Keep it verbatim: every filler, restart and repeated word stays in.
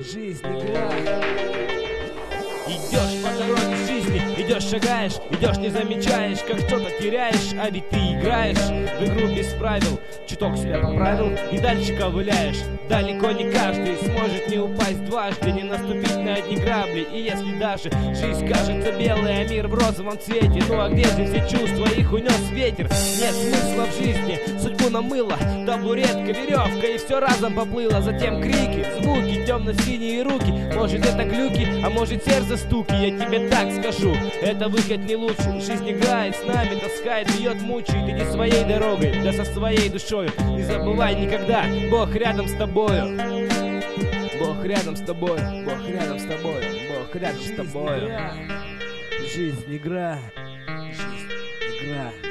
Жизнь игра. Идешь по дороге жизни, идешь, шагаешь, идешь, не замечаешь, как что-то теряешь, а ведь ты играешь в игру без правил. Чуток себя поправил и дальше ковыляешь. Далеко не каждый сможет не упасть дважды, не наступить на одни грабли. И если даже жизнь кажется белой, а мир в розовом цвете, ну а где же все чувства, их унес ветер? Нет смысла в жизни, судьбу намыла табуретка, веревка, и все разом поплыло. Затем крики, звуки, темно-синие руки. Может это глюки, а может сердце стуки. Я тебе так скажу, это выход не лучший. Жизнь играет с нами, таскает, бьет, мучает. Иди своей дорогой, да со своей душою. Не забывай никогда, Бог рядом с тобою. Бог рядом с тобой, Бог рядом с тобой, Бог рядом с тобой. Жизнь игра, жизнь игра.